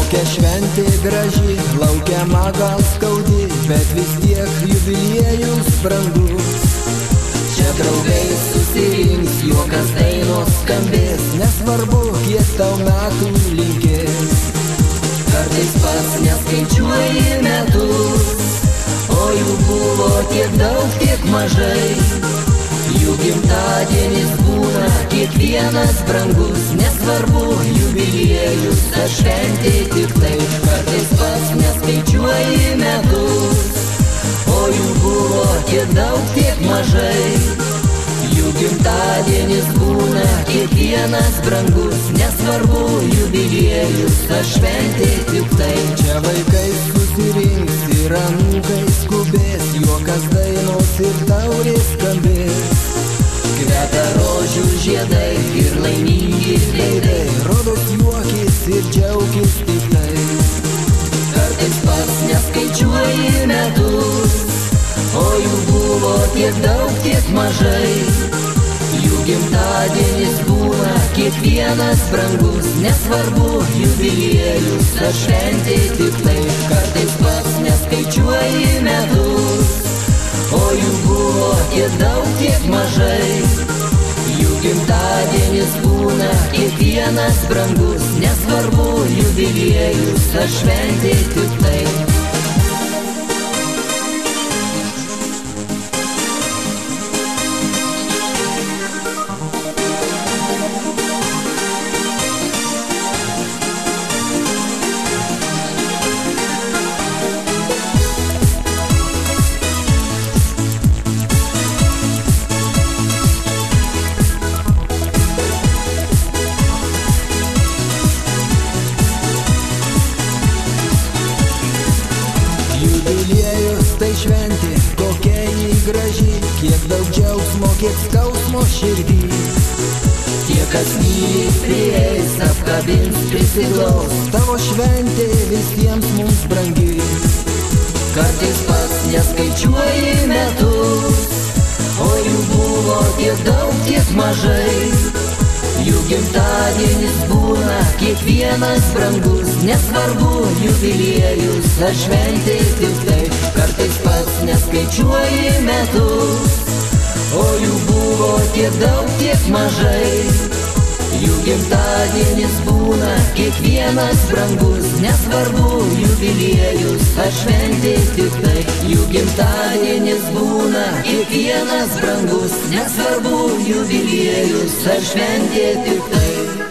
Kokia šventė graži, laukiama gal skaudi, bet vis tiek jubiliejus brangus. Čia draugai susirinks, juokas dainos skambės, nesvarbu, kiek tau metų linkės. Kartais pats neskaičiuoji metus, o jų buvo tiek daug, tiek mažai. Jų gimtadienis būna kiekvienas brangus, nesvarbu, jubiliejus, ta šventė tik tai. Kartais pats neskaičiuoji metus, o jų buvo tiek daug, tiek mažai. Jų gimtadienis būna kiekvienas brangus, nesvarbu, jubiliejus, ta šventė tik tai. Čia vaikai susirinks ir anūkai skubės, juokas dainos ir taurės skambės. Kvepia rožių žiedai ir laimingi veidai, rodos juokis ir džiaugis tik tai. Kartais pats neskaičiuoji metus, o jų buvo tiek daug, tiek mažai. Jų gimtadienis būna kiekvienas brangus, nesvarbu, jubiliejus, ta šventė tik tai. Kartais pats neskaičiuoji metus, o jų buvo tiek daug, tiek mažai. Jų gimtadienis būna kiekvienas brangus, nesvarbu, jubiliejus, ta šventė tik tai. Jubiliejus tai šventė, kokia jį graži, kiek daug džiaugsmo, kiek skausmo širdį. Tie, kas myli, prieis, apkabins, prisiglaus, tavo šventė visiems mums brangi. Kartais pats neskaičiuoji metus, o jų buvo tiek daug, tiek mažai. Jų gimtadienis būna kiekvienas brangus, nesvarbu, jubiliejus, ta šventė tik tai. Kartais pats neskaičiuoji metus, o jų buvo tiek daug, tiek mažai. Jų gimtadienis būna kiekvienas brangus, nesvarbu, jubiliejus, ta šventė tik tai. Jų gimtadienis būna kiekvienas brangus, nesvarbu, jubiliejus, ta šventė tik tai.